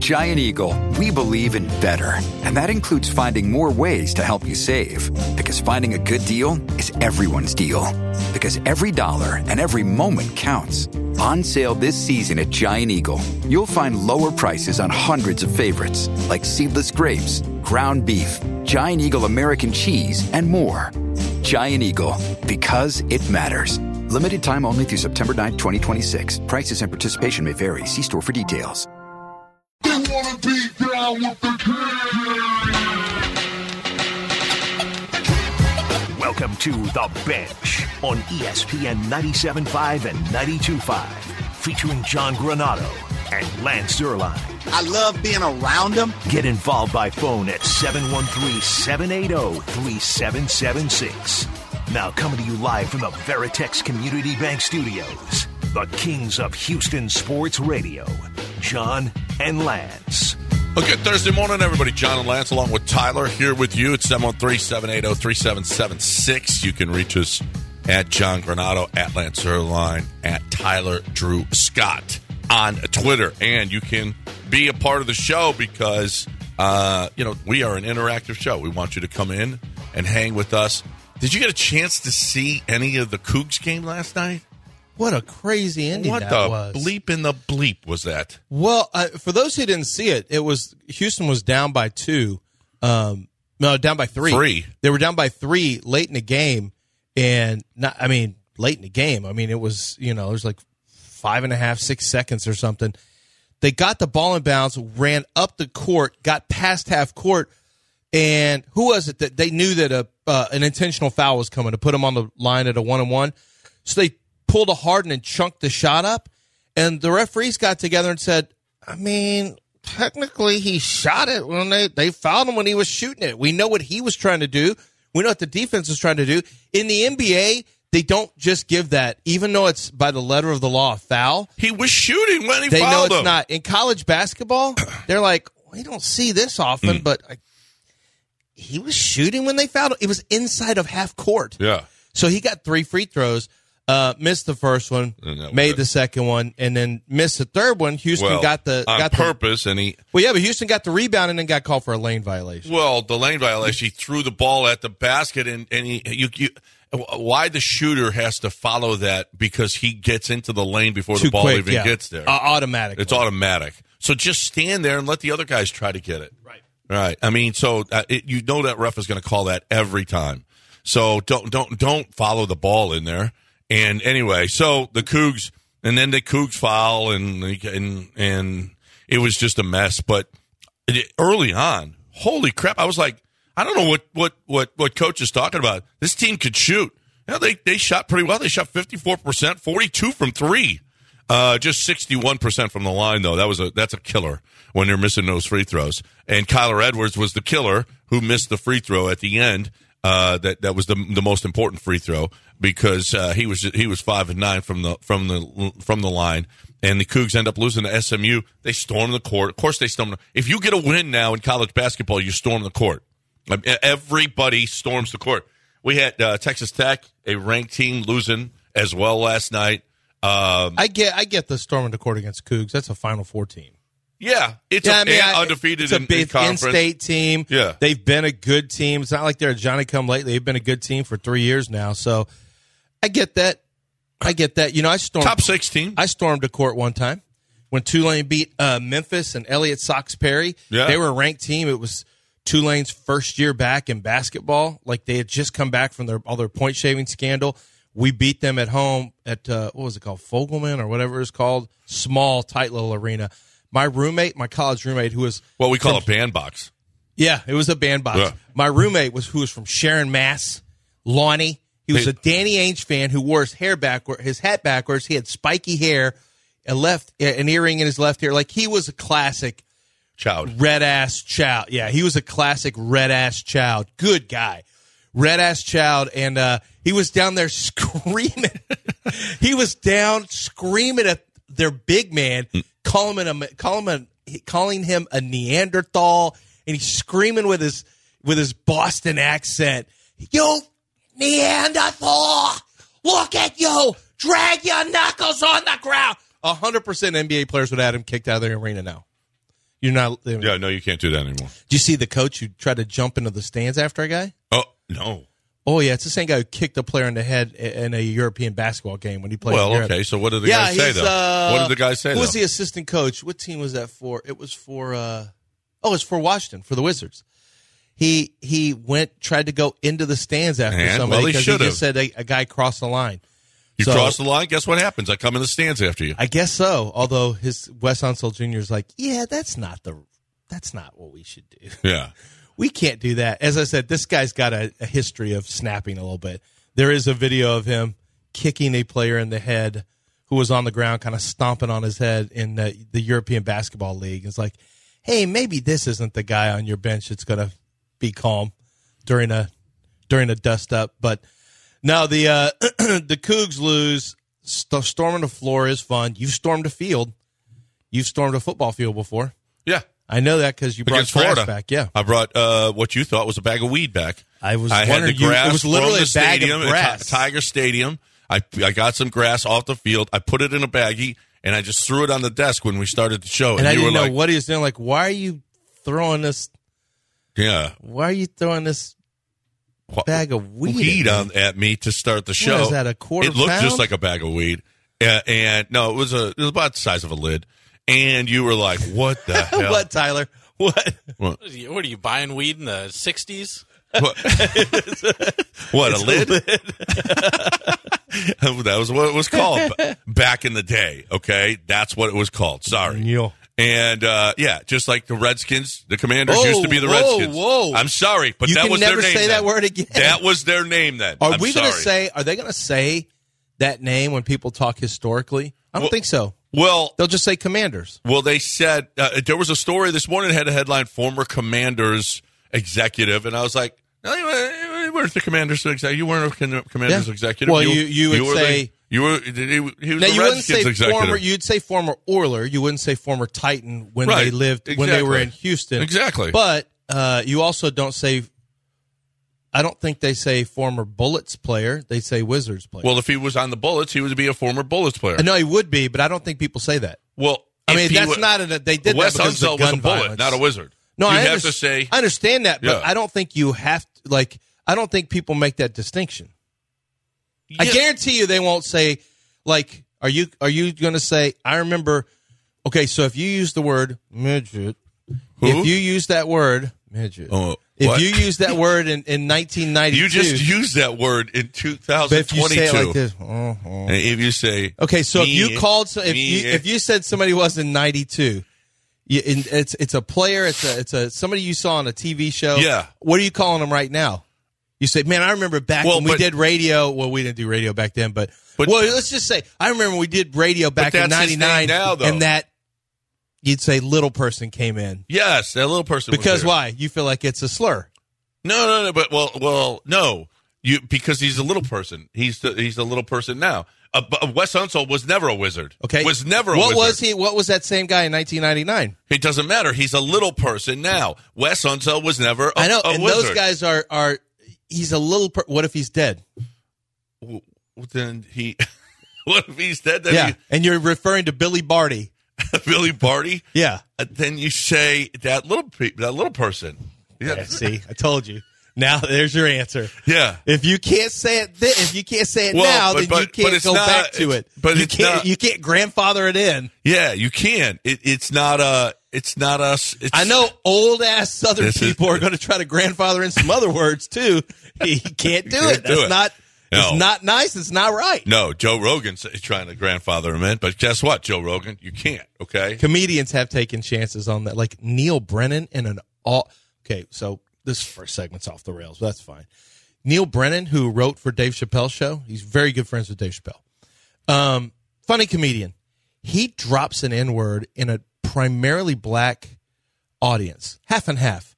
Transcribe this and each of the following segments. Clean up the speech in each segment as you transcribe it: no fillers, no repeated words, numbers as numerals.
At Giant Eagle, we believe in better, and that includes finding more ways to help you save. Because finding a good deal is everyone's deal. Because every dollar and every moment counts. On sale this season at Giant Eagle, you'll find lower prices on hundreds of favorites, like seedless grapes, ground beef, Giant Eagle American cheese, and more. Giant Eagle, because it matters. Limited time only through September 9th, 2026. Prices and participation may vary. See store for details. They wanna be down with the king. Welcome to The Bench on ESPN 97.5 and 92.5, featuring John Granado and Lance Zierlein. I love being around them. Get involved by phone at 713-780-3776. Now coming to you live from the Veritex Community Bank Studios, the kings of Houston Sports Radio, John and Lance. Well, good Thursday morning, everybody. John and Lance, along with Tyler, here with you at 713-780-3776. You can reach us at John Granado, at Lance Zierlein, at Tyler Drew Scott on Twitter. And you can be a part of the show because, we are an interactive show. We want you to come in and hang with us. Did you get a chance to see any of the Cougs game last night? What a crazy ending that was. What the bleep in the bleep was that? Well, for those who didn't see it, Houston was down by 2. Down by 3. They were down by 3 late in the game. And, late in the game. It was, it was like 5.5, 6 seconds or something. They got the ball in bounds, ran up the court, got past half court. And who was it that they knew that an intentional foul was coming to put them on the line at a 1-on-1? So they pulled a Harden and chunked the shot up, and the referees got together and said, technically he shot it when they fouled him when he was shooting it. We know what he was trying to do. We know what the defense was trying to do. In the NBA, they don't just give that, even though it's by the letter of the law a foul. He was shooting when he fouled him. They know it's not. In college basketball, they're like, we don't see this often, but he was shooting when they fouled him. It was inside of half court. Yeah. So he got 3 free throws. Missed the first one, made the second one, and then missed the third one. Houston got purpose, and he. Well, yeah, but Houston got the rebound and then got called for a lane violation. Well, the lane violation, he threw the ball at the basket, and why the shooter has to follow that because he gets into the lane before the ball even gets there. Automatic. It's automatic. So just stand there and let the other guys try to get it. Right. You know that ref is going to call that every time. So don't follow the ball in there. And anyway, so the Cougs, and then the Cougs foul, and it was just a mess. But early on, holy crap! I was like, I don't know what coach is talking about. This team could shoot. They shot pretty well. They shot 54%, 42 from 3, just 61% from the line though. That's a killer when they're missing those free throws. And Kyler Edwards was the killer who missed the free throw at the end. That was the most important free throw because he was 5 of 9 from the line, and the Cougs end up losing to SMU. They storm the court. Of course, they storm. If you get a win now in college basketball, you storm the court. Everybody storms the court. We had Texas Tech, a ranked team, losing as well last night. I get the storming the court against Cougs. That's a Final Four team. Yeah, undefeated in conference. In-state team. Yeah. They've been a good team. It's not like they're a Johnny-come-lately. They've been a good team for 3 years now. So I get that. I stormed top 6 team. I stormed the court one time when Tulane beat Memphis and Elliott Sox Perry. Yeah. They were a ranked team. It was Tulane's first year back in basketball. Like they had just come back from all their point shaving scandal. We beat them at home at what was it called, Fogelman or whatever it's called, small, tight little arena. My college roommate, who was what we call a bandbox. Yeah, it was a bandbox. Yeah. My roommate who was from Sharon, Mass. Lonnie. He was a Danny Ainge fan who wore his hat backwards. He had spiky hair, an earring in his left ear. Like he was a classic red ass child. Yeah, he was a classic red ass child. Good guy, red ass child, and he was down there screaming. He was down screaming at their big man. Calling him a Neanderthal, and he's screaming with his Boston accent. You Neanderthal! Look at you! Drag your knuckles on the ground! 100% NBA players would have had him kicked out of the arena now. You're not. Yeah, no, you can't do that anymore. Did you see the coach who tried to jump into the stands after a guy? Oh, no. Oh, yeah, it's the same guy who kicked a player in the head in a European basketball game when he played in Europe. Okay, so what did the guy say, though? What did the guy say, Who was the assistant coach? What team was that for? It was for it's for Washington, for the Wizards. He tried to go into the stands after somebody because he just said a guy crossed the line. You cross the line, guess what happens? I come in the stands after you. I guess so, although Wes Unseld Jr. is like, yeah, that's not what we should do. Yeah. We can't do that. As I said, this guy's got a history of snapping a little bit. There is a video of him kicking a player in the head who was on the ground, kind of stomping on his head in the European Basketball League. It's like, hey, maybe this isn't the guy on your bench that's going to be calm during a dust up. But no, the Cougs lose. Storming the floor is fun. You've stormed a field. You've stormed a football field before. Yeah. I know that because you brought Against Florida grass back. Yeah, I brought what you thought was a bag of weed back. I had the grass it was literally from the a bag stadium, of grass. Tiger Stadium. I got some grass off the field. I put it in a baggie, and I just threw it on the desk when we started the show. And I you didn't were know like, what he was doing. Like, why are you throwing this? Yeah. Why are you throwing this bag of weed at me to start the show? What is that, a quarter It looked pound? just like a bag of weed. And no, it was about the size of a lid. And you were like, what the hell? What, Tyler? What? What are you buying weed in the 60s? What, a lid? That was what it was called back in the day, okay? That's what it was called. Sorry. Neil. And, just like the Redskins, the Commanders used to be the Redskins. Whoa. I'm sorry, but You that can was never their name say then. that word again. That was their name then. Are I'm we going to sorry. are they going to say that name when people talk historically? I don't think so. Well, They'll just say Commanders. Well, they said there was a story this morning that had a headline, former Commanders executive, and I was like, no, you weren't the Commanders executive. You weren't a Commanders executive. Well, you would say... he was Now, the you wouldn't Redskins say executive. you'd say former Oiler. You wouldn't say former Titan when Right, they lived, when they were in Houston. Exactly. But you also don't say... I don't think they say former Bullets player. They say Wizards player. Well, if he was on the Bullets, he would be a former Bullets player. No, he would be, but I don't think people say that. Well, I mean, that's not they did Wes that because of Unseld the gun was a Bullet, violence. not a Wizard. No, you I have to say. I understand that, but Yeah. I don't think you have to, like. I don't think people make that distinction. I Yeah. guarantee you they won't say, like, are you going to say? I remember. Okay, so if you use the word midget, if you use that word midget, if what? you use that word in 1992, You just used that word in but if you 2022. say it like this, And if you say, okay, so if you called, me, if you said somebody was in 92, it's a player, it's a somebody you saw on a TV show. Yeah. What are you calling them right now? You say, man, I remember back when we did radio. Well, we didn't do radio back then, but well, let's just say I remember we did radio back in that's his '99, name now, though. and that you'd say little person came in yes, that little person. because was there. why? You feel like it's a slur. No, but no. Because he's a little person. He's a little person now. Wes Unseld was never a wizard. Okay, was never a what wizard. was he? What was that same guy in 1999? It doesn't matter. He's a little person now. Wes Unseld was never I know, a and wizard. those guys are. He's a little. What if he's dead? Well, then he. What if he's dead? Then Yeah, and you're referring to Billy Barty. Billy Barty. Yeah. Then you say that little person. Yeah. See, I told you. Now there's your answer. Yeah. If you can't say it, now, Well, then you can't go back to it. But you can't grandfather it in. Yeah, you can. It's not us. I know old ass Southern people are going to try to grandfather in some other words too. You can't do it. That's not. No. It's not nice. It's not right. No, Joe Rogan's trying to grandfather him in, but guess what, Joe Rogan, you can't. Okay. Comedians have taken chances on that, like Neil Brennan in an all. Okay, so this first segment's off the rails, but that's fine. Neil Brennan, who wrote for Dave Chappelle's show, he's very good friends with Dave Chappelle. Funny comedian. He drops an N-word in a primarily black audience, half and half,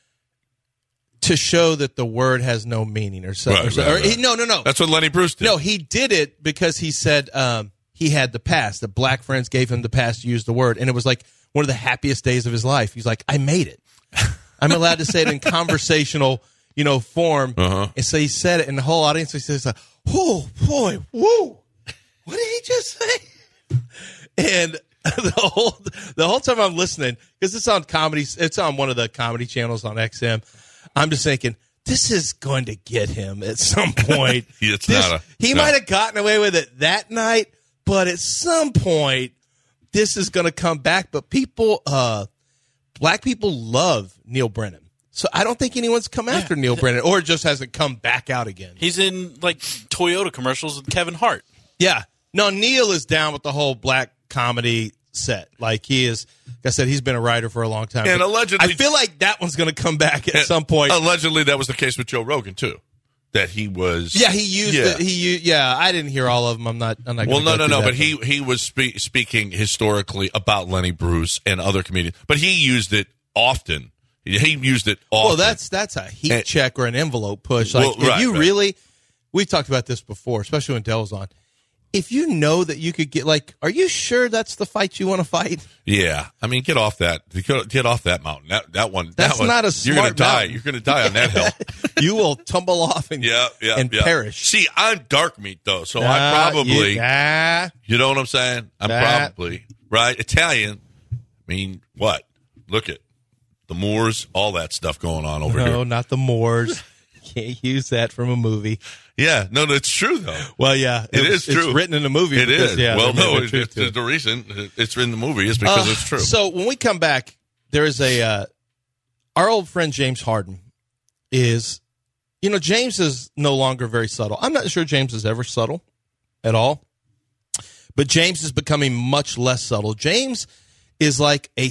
to show that the word has no meaning or so. Right. No. That's what Lenny Bruce did. No, he did it because he said he had the pass. The black friends gave him the pass to use the word, and it was like one of the happiest days of his life. He's like, I made it. I'm allowed to say it in conversational, form. Uh-huh. And so he said it, and the whole audience he says, "Oh boy, whoa! What did he just say?" And the whole time I'm listening, because it's on comedy, it's on one of the comedy channels on XM. I'm just thinking, this is going to get him at some point. He might have gotten away with it that night, but at some point, this is going to come back. But people, black people love Neil Brennan. So I don't think anyone's come after Neil Brennan, or just hasn't come back out again. He's in like Toyota commercials with Kevin Hart. Yeah. No, Neil is down with the whole black comedy set. Like he is, like I said, he's been a writer for a long time. And allegedly, I feel like that one's going to come back at some point. Allegedly, that was the case with Joe Rogan too. That he was. Yeah, he used it. I didn't hear all of them. I'm not. Well, no. But he was speaking historically about Lenny Bruce and other comedians. But he used it often. He used it often. Well, that's a heat check or an envelope push. Like, if you really, we've talked about this before, especially when Dell was on. If you know that you could get, like, are you sure that's the fight you want to fight? Yeah, I mean, get off that mountain. That one. That's not a smart. You're going to die. Mountain. You're going to die on that hill. You will tumble off and perish. See, I'm dark meat though, so I probably. You know what I'm saying? I'm probably right. Italian. I mean, what? Look at the Moors, all that stuff going on over here. No, not the Moors. Can't use that from a movie. Yeah, no, it's true though. Well, yeah, it is true. It's written in the movie. It is. Yeah, well, no, it's the reason it's in the movie is because it's true. So when we come back, there is our old friend James Harden is, James is no longer very subtle. I'm not sure James is ever subtle at all, but James is becoming much less subtle. James is like a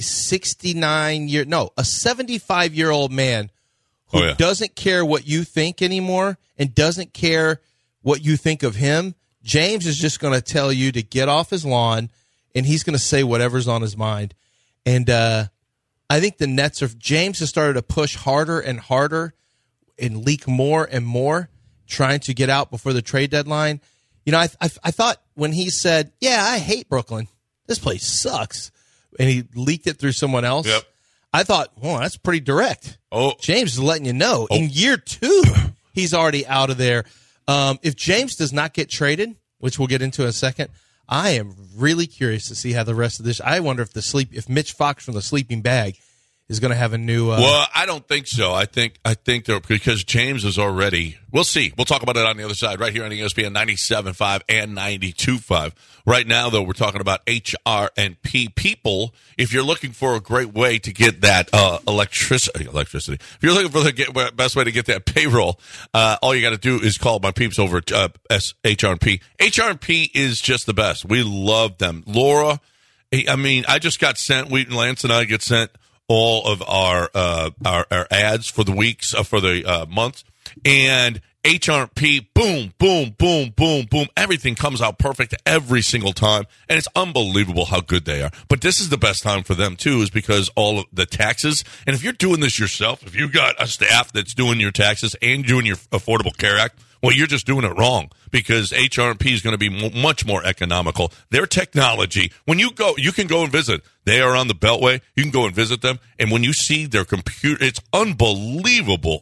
75-year-old man who doesn't care what you think anymore and doesn't care what you think of him. James is just going to tell you to get off his lawn, and he's going to say whatever's on his mind. And I think the Nets James has started to push harder and harder and leak more and more, trying to get out before the trade deadline. I thought when he said, I hate Brooklyn. This place sucks. And he leaked it through someone else. Yep. I thought, that's pretty direct. Oh, James is letting you know. In year 2, he's already out of there. If James does not get traded, which we'll get into in a second, I am really curious to see how the rest of this. I wonder if Mitch Fox from the sleeping bag is going to have a new. Well, I don't think so. I think because James is already. We'll see. We'll talk about it on the other side, right here on ESPN 97.5 and 92.5. Right now, though, we're talking about HR&P people. If you're looking for a great way to get that electricity. If you're looking for the best way to get that payroll, all you got to do is call my peeps over at HR&P. HR&P is just the best. We love them. Laura, I mean, I just got sent. Lance and I get sent all of our ads for the weeks for the months, and HR&P, boom, boom, boom, boom, boom. Everything comes out perfect every single time, and it's unbelievable how good they are. But this is the best time for them too, is because all of the taxes. And if you're doing this yourself, if you've got a staff that's doing your taxes and doing your Affordable Care Act, well, you're just doing it wrong, because HR&P is going to be much more economical. Their technology, when you go, you can go and visit. They are on the Beltway. You can go and visit them. And when you see their computer, it's unbelievable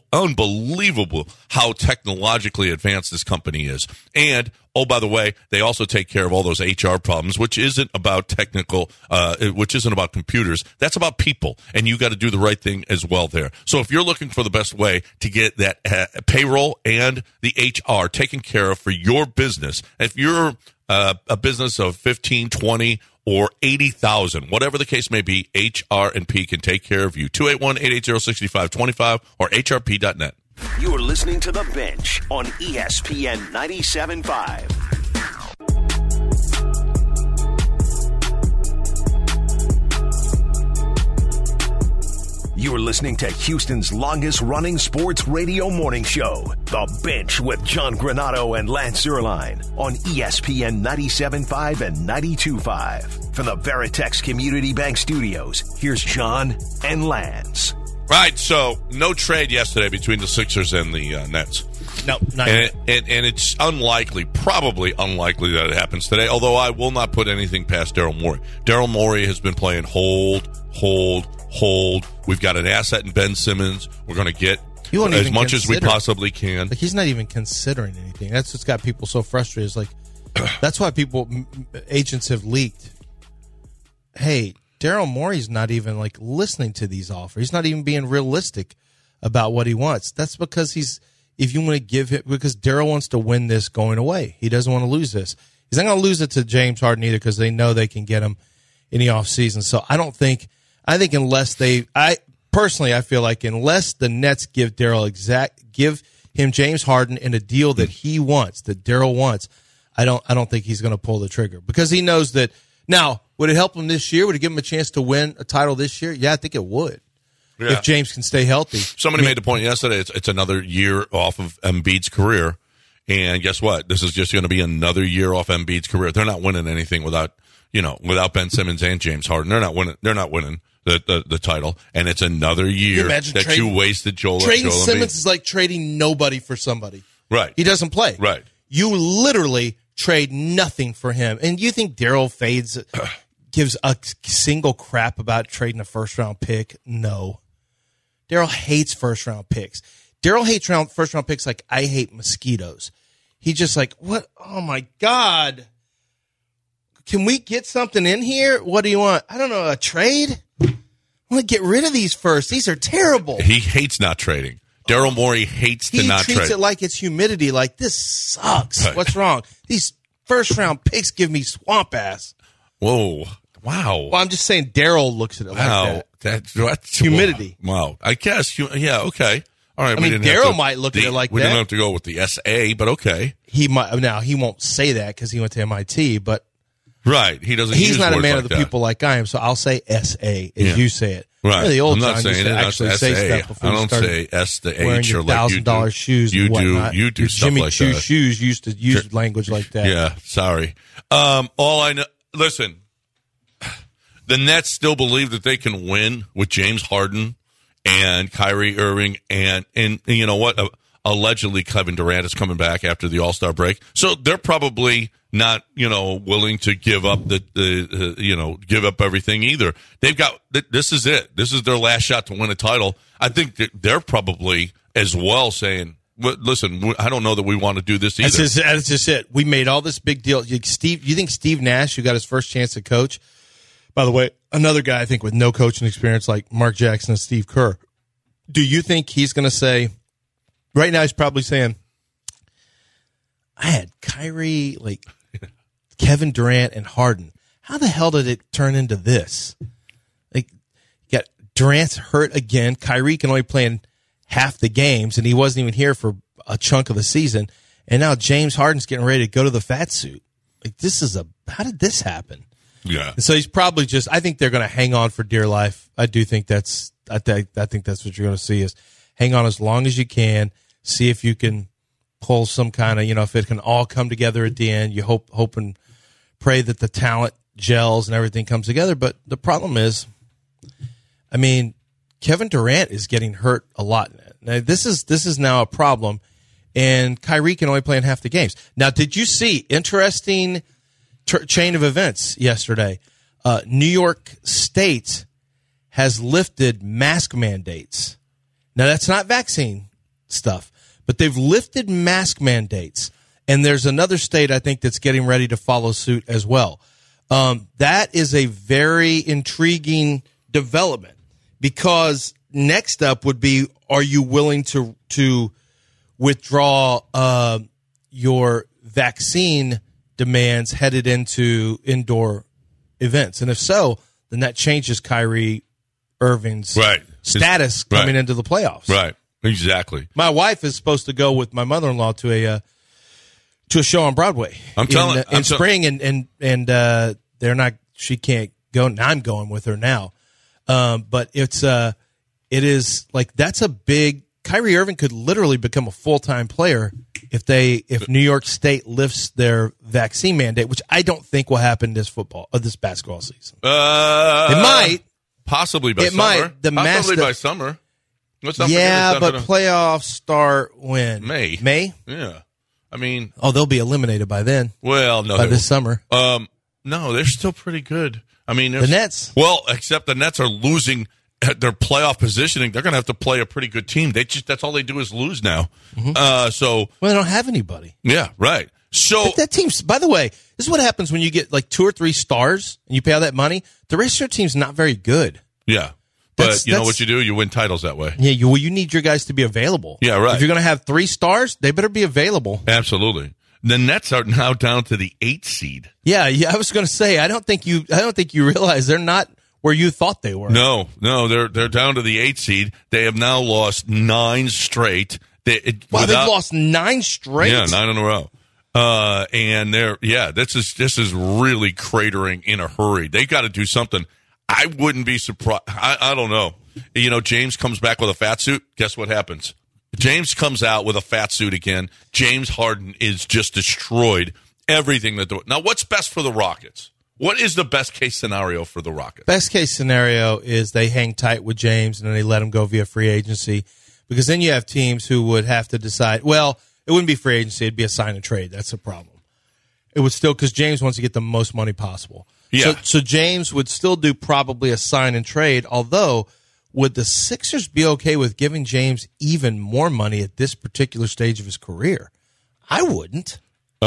how technologically advanced this company is. And, oh, by the way, they also take care of all those HR problems, which isn't about which isn't about computers. That's about people. And you got to do the right thing as well there. So if you're looking for the best way to get that payroll and the HR taken care of for your business, if you're a business of 15, 20, or 80,000, whatever the case may be, HR&P can take care of you. 281-880-6525 or hrp.net. You are listening to The Bench on ESPN 97.5. You are listening to Houston's longest-running sports radio morning show, The Bench with John Granato and Lance Zierlein on ESPN 97.5 and 92.5. From the Veritex Community Bank Studios, here's John and Lance. Right, so no trade yesterday between the Sixers and the Nets. No, not yet. And it's probably unlikely that it happens today, although I will not put anything past Daryl Morey. Daryl Morey has been playing hold. We've got an asset in Ben Simmons. We're going to get as much as we possibly can. Like, he's not even considering anything. That's what's got people so frustrated. It's like, that's why agents have leaked. hey, Daryl Morey's not even like listening to these offers. He's not even being realistic about what he wants. That's because if you want to give him, because Daryl wants to win this going away. He doesn't want to lose this. He's not going to lose it to James Harden either because they know they can get him in the offseason. So I think unless I feel like unless the Nets give him James Harden in a deal that he wants, that Daryl wants, I don't think he's going to pull the trigger because he knows that. Now, would it help him this year? Would it give him a chance to win a title this year? Yeah, I think it would. Yeah. If James can stay healthy. Somebody made the point yesterday, it's another year off of Embiid's career. And guess what? This is just going to be another year off Embiid's career. They're not winning anything without Ben Simmons and James Harden. They're not winning the title. And it's another year that you wasted Joel Embiid. Trading Simmons is like trading nobody for somebody. Right. He doesn't play. Right. You literally trade nothing for him. And you think Daryl gives a single crap about trading a first-round pick? No. Daryl hates first-round picks. Daryl hates first-round picks like I hate mosquitoes. He just like, what? Oh, my God. Can we get something in here? What do you want? I don't know, a trade? I want to get rid of these first. These are terrible. He hates not trading. Daryl Morey hates to not trade. He treats it like it's humidity, like this sucks. Right. What's wrong? These first-round picks give me swamp ass. Whoa. Wow. Well, I'm just saying Daryl looks at it like that. That's humidity. Wow. I guess. Yeah, okay. All right. I mean, Daryl might look at it like that. We didn't have to go with the SA, but okay. He might. Now, he won't say that because he went to MIT, but right. He doesn't. He's not a man of the people like I am, so I'll say SA as you say it. Right. The old I'm not saying it. Actually say stuff before I don't say S to H or like you do. $1,000 shoes. You do stuff Jimmy like Choo that. shoes used to use language like that. Yeah. Sorry. All I know. Listen. The Nets still believe that they can win with James Harden and Kyrie Irving and you know what? Allegedly, Kevin Durant is coming back after the All-Star break, so they're probably not willing to give up give up everything either. They've got this is it. This is their last shot to win a title. I think that they're probably as well saying, listen, I don't know that we want to do this either. That's just it. We made all this big deal. You think Steve Nash, who got his first chance to coach? By the way, another guy I think with no coaching experience like Mark Jackson and Steve Kerr. Do you think he's going to say, right now he's probably saying, I had Kyrie, like Kevin Durant and Harden. How the hell did it turn into this? Like, you got Durant's hurt again. Kyrie can only play in half the games, and he wasn't even here for a chunk of the season. And now James Harden's getting ready to go to the fat suit. Like, how did this happen? Yeah. And so he's probably I think they're going to hang on for dear life. I do think I think that's what you're going to see is hang on as long as you can, see if you can pull some kind of, if it can all come together at the end. You hope and pray that the talent gels and everything comes together. But the problem is, I mean, Kevin Durant is getting hurt a lot. Now, this is now a problem, and Kyrie can only play in half the games. Now, did you see interesting chain of events yesterday? New York State has lifted mask mandates. Now, that's not vaccine stuff, but they've lifted mask mandates. And there's another state, I think, that's getting ready to follow suit as well. That is a very intriguing development because next up would be, are you willing to withdraw your vaccine demands headed into indoor events? And if so, then that changes Kyrie Irving's status coming into the playoffs. Right. Exactly. My wife is supposed to go with my mother-in-law to a show on Broadway in spring, and they're not. She can't go. Now I'm going with her now, but it is like that's a big. Kyrie Irving could literally become a full-time player if New York State lifts their vaccine mandate, which I don't think will happen this basketball season. It might. Possibly by summer. Possibly by summer. Yeah, but playoffs start when? May? Yeah. I mean... Oh, they'll be eliminated by then. Well, no. By this summer. No, they're still pretty good. I mean... The Nets? Well, except the Nets are losing their playoff positioning. They're going to have to play a pretty good team. That's all they do is lose now. Mm-hmm. Well, they don't have anybody. Yeah, right. So but that team's... By the way, This is what happens when you get like 2 or 3 stars and you pay all that money. The rest of your team's not very good. Yeah. But you know what you do? You win titles that way. Yeah, you need your guys to be available. Yeah, right. If you're going to have 3 stars, they better be available. Absolutely. The Nets are now down to the 8th seed. Yeah. I was going to say, I don't think you realize they're not where you thought they were. No, they're down to the 8th seed. They have now lost 9 straight. They've lost 9 straight. Yeah, 9 in a row. And this is really cratering in a hurry. They got to do something. I wouldn't be surprised. I don't know. You know, James comes back with a fat suit. Guess what happens? James comes out with a fat suit again. James Harden is just destroyed everything now, what's best for the Rockets? What is the best case scenario for the Rockets? Best case scenario is they hang tight with James and then they let him go via free agency, because then you have teams who would have to decide, well, it wouldn't be free agency. It'd be a sign and trade. That's the problem. It would still, because James wants to get the most money possible. Yeah. So James would still do probably a sign and trade, although would the Sixers be okay with giving James even more money at this particular stage of his career? I wouldn't.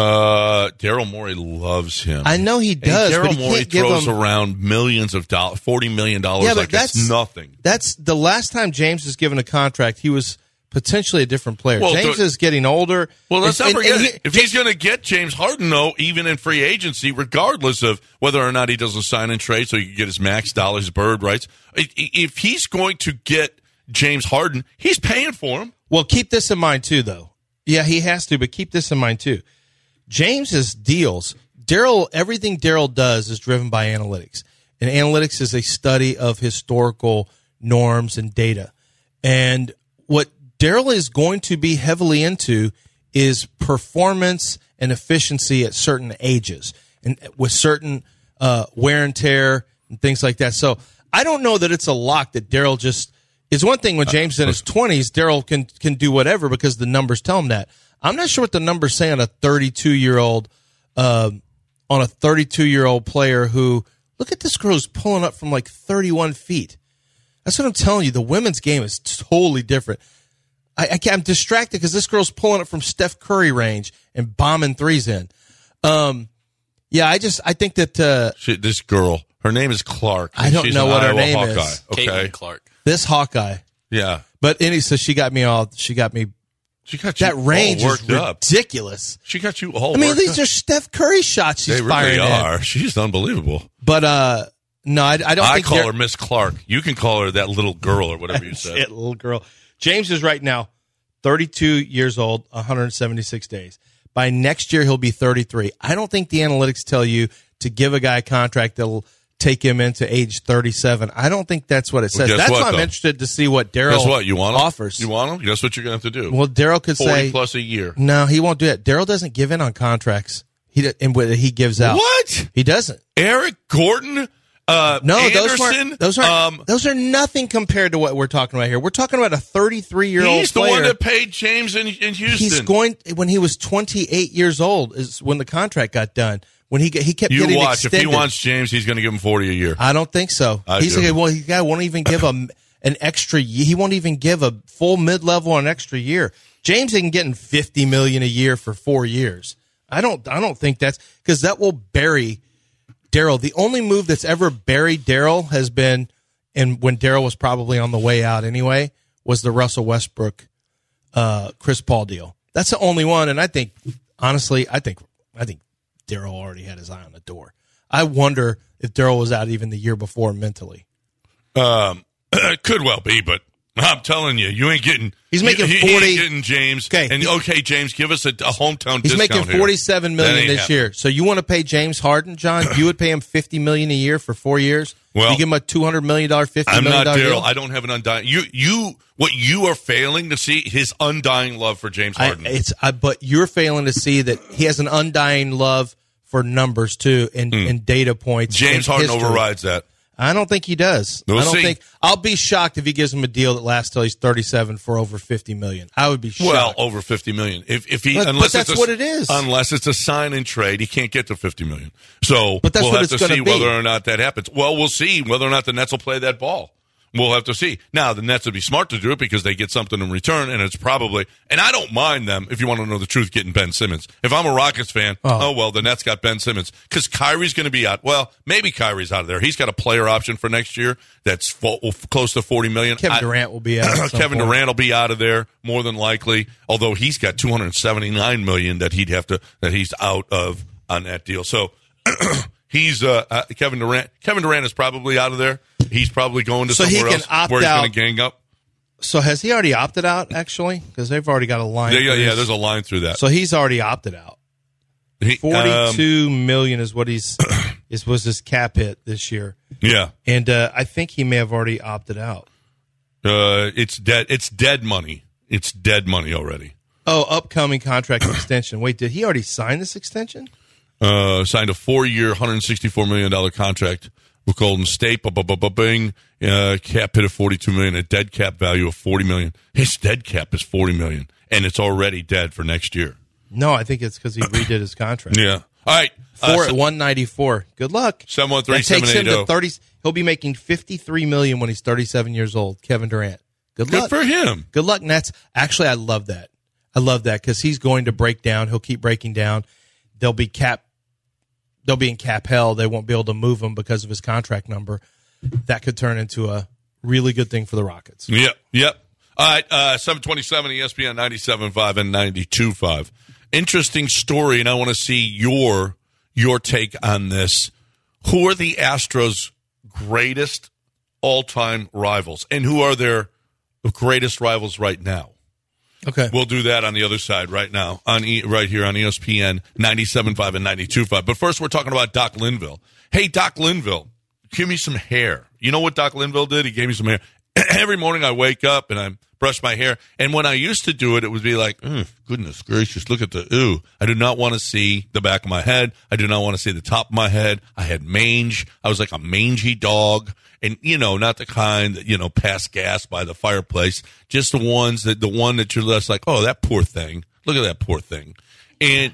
Daryl Morey loves him. I know he does. Daryl Morey throws around millions of dollars, $40 million, like it's nothing. That's the last time James was given a contract. He was potentially a different player. Well, James is getting older. Well, let's not forget, if he's going to get James Harden, though, even in free agency, regardless of whether or not he doesn't sign and trade so he can get his max dollars, bird rights, if he's going to get James Harden, he's paying for him. Well, keep this in mind, too, though. Yeah, he has to, but keep this in mind, too. James's deals, everything Daryl does is driven by analytics. And analytics is a study of historical norms and data. And what Daryl is going to be heavily into is performance and efficiency at certain ages and with certain wear and tear and things like that. So I don't know that it's a lock that Daryl just is. One thing when James is in his 20s, Daryl can do whatever because the numbers tell him that. I'm not sure what the numbers say on a 32-year-old player who, look at this girl who's pulling up from like 31 feet. That's what I'm telling you. The women's game is totally different. I'm distracted because this girl's pulling up from Steph Curry range and bombing threes in. I think that this girl, her name is Clark. I don't know what her name Hawkeye. is. Okay, Caitlin Clark. This Hawkeye. Yeah, but anyway, so she got me. She got that you range all is worked up. ridiculous. She got you all. I mean, worked these up. are Steph Curry shots she's They really firing are. in. She's unbelievable. But no, I don't. I think call her Miss Clark. You can call her that little girl or whatever you said. Shit, little girl. James is right now 32 years old, 176 days. By next year, he'll be 33. I don't think the analytics tell you to give a guy a contract that'll take him into age 37. I don't think that's what it says. That's why I'm interested to see what Daryl offers. You want him? Guess what you're going to have to do? Well, Daryl could 40 say plus a year. No, he won't do that. Daryl doesn't give in on contracts. He gives out. What? He doesn't. Eric Gordon? No, Anderson? those are nothing compared to what we're talking about here. We're talking about a 33-year-old player. He's the one that paid James in Houston. When he was 28 years old is when the contract got done. When he kept getting extended. If he wants James, he's going to give him 40 a year. I don't think so. The guy won't even give him an extra year. He won't even give a full mid-level an extra year. James isn't getting $50 million a year for 4 years. I don't think that's because that will bury Daryl. The only move that's ever buried Daryl has been, and when Daryl was probably on the way out anyway, was the Russell Westbrook, Chris Paul deal. That's the only one. And I think, honestly, I think Daryl already had his eye on the door. I wonder if Daryl was out even the year before mentally. It could well be, but I'm telling you, you ain't getting. He's making 40. He ain't getting James. Okay, and James, give us a hometown. He's discount making $47 million this year. So you want to pay James Harden, John? You would pay him $50 million a year for 4 years. Well, you give him a $200 million, $50 I'm million not deal? Daryl. I don't have an undying. What you are failing to see his undying love for James Harden. But you're failing to see that he has an undying love for numbers too and data points. James Harden overrides that. I don't think he does. We'll see. I'll be shocked if he gives him a deal that lasts till he's 37 for over $50 million. I would be shocked. Well, over $50 million. But that's what it is. Unless it's a sign and trade, he can't get to $50 million. So but that's we'll what have to see whether or not that happens. Well, we'll see whether or not the Nets will play that ball. We'll have to see. Now, the Nets would be smart to do it because they get something in return, and it's probably – and I don't mind them, if you want to know the truth, getting Ben Simmons. If I'm a Rockets fan, well, the Nets got Ben Simmons because Kyrie's going to be out. Well, maybe Kyrie's out of there. He's got a player option for next year that's close to $40 million. Kevin Durant will be out. Kevin Durant will be out of there more than likely, although he's got $279 million that he's out of on that deal. So he's Kevin Durant. Kevin Durant is probably out of there. He's probably going to somewhere else where he's going to gang up. So has he already opted out, actually? Because they've already got a line. Yeah, there's a line through that. So he's already opted out. $42 million is what was his cap hit this year. Yeah. And I think he may have already opted out. It's dead. It's dead money. It's dead money already. Oh, upcoming contract extension. Wait, did he already sign this extension? Signed a 4-year, $164 million contract with Golden State. Bing. Cap hit of $42 million, a dead cap value of $40 million. His dead cap is $40 million, and it's already dead for next year. No, I think it's because he redid his contract. Yeah. All right. At 194. Good luck. 713-780. That takes him to 30. He'll be making $53 million when he's 37 years old. Kevin Durant. Good luck. Good for him. Good luck, Nets. Actually, I love that. I love that because he's going to break down. He'll keep breaking down. They'll be in cap hell. They won't be able to move him because of his contract number. That could turn into a really good thing for the Rockets. Yep. All right, 727 ESPN 97.5 and 92.5. Interesting story, and I want to see your take on this. Who are the Astros' greatest all-time rivals, and who are their greatest rivals right now? Okay. We'll do that on the other side right now, right here on ESPN 97.5 and 92.5. But first, we're talking about Doc Linville. Hey, Doc Linville, give me some hair. You know what Doc Linville did? He gave me some hair. Every morning I wake up and I brush my hair. And when I used to do it, it would be like, goodness gracious, look at the I do not want to see the back of my head. I do not want to see the top of my head. I had mange. I was like a mangy dog. And, not the kind that, pass gas by the fireplace. Just the one that you're less like, oh, that poor thing. Look at that poor thing. And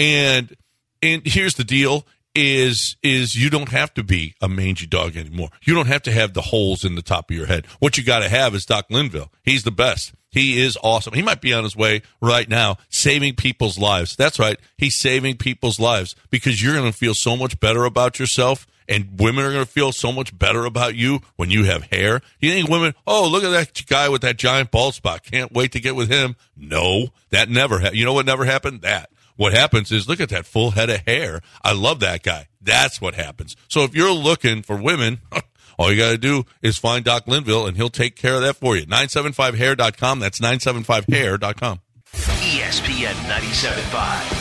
here's the deal. Is you don't have to be a mangy dog anymore. You don't have to have the holes in the top of your head. What you got to have is Doc Linville. He's the best. He is awesome. He might be on his way right now saving people's lives. That's right. He's saving people's lives because you're going to feel so much better about yourself, and women are going to feel so much better about you when you have hair. You think women, oh, look at that guy with that giant bald spot. Can't wait to get with him. No, that never happened. You know what never happened? That. What happens is, look at that full head of hair. I love that guy. That's what happens. So if you're looking for women, all you got to do is find Doc Linville, and he'll take care of that for you. 975hair.com. That's 975hair.com. ESPN 97.5.